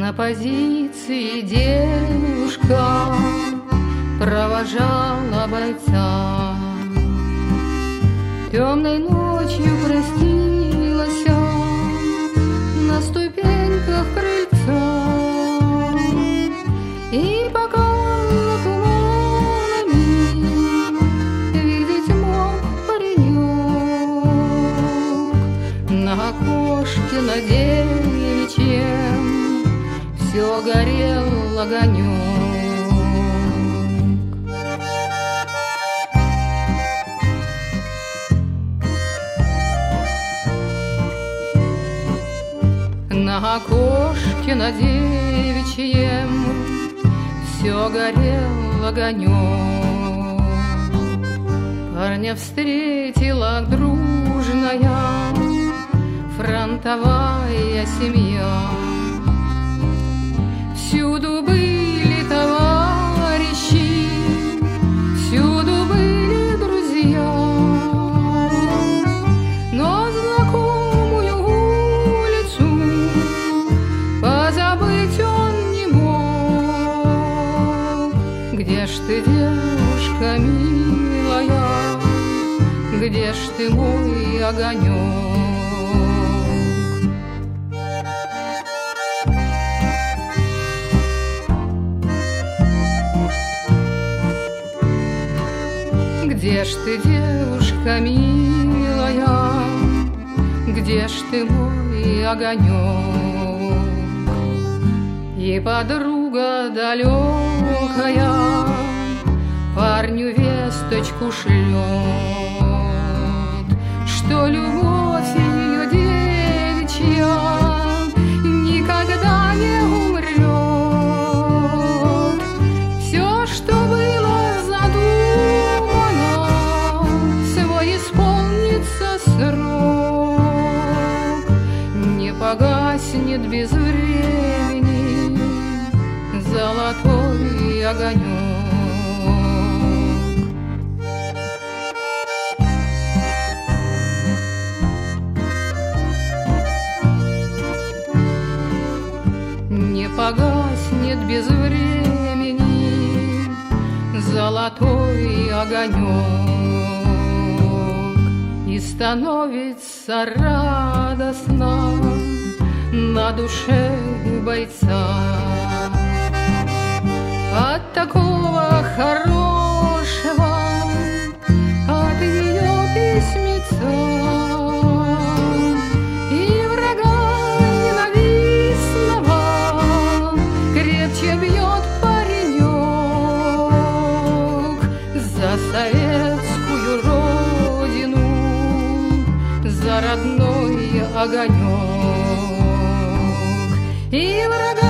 На позиции девушка провожала бойца. Темной ночью простилась на ступеньках крыльца, и пока туманами видеть мог паренек, на окошке на девичьем все горел огонек. На окошке на девичьем все горел огонек. Парня встретила дружная фронтовая семья. Всюду были товарищи, всюду были друзья, но знакомую улицу позабыть он не мог. Где ж ты, девушка милая, где ж ты, мой огонек? Где ж ты, девушка милая, где ж ты, мой огонек? И подруга далекая парню весточку шлет, что любовь ее девичья никогда не умрет. Все, что было задумано, свой исполнится срок, не погаснет без времени золотой огонек. Не погаснет без времени золотой огонек, и становится радостно на душе у бойца от такого хорошего, от ее письмеца. И врага ненавистного крепче бьет паренек за советскую родину, за родной огонек. И врага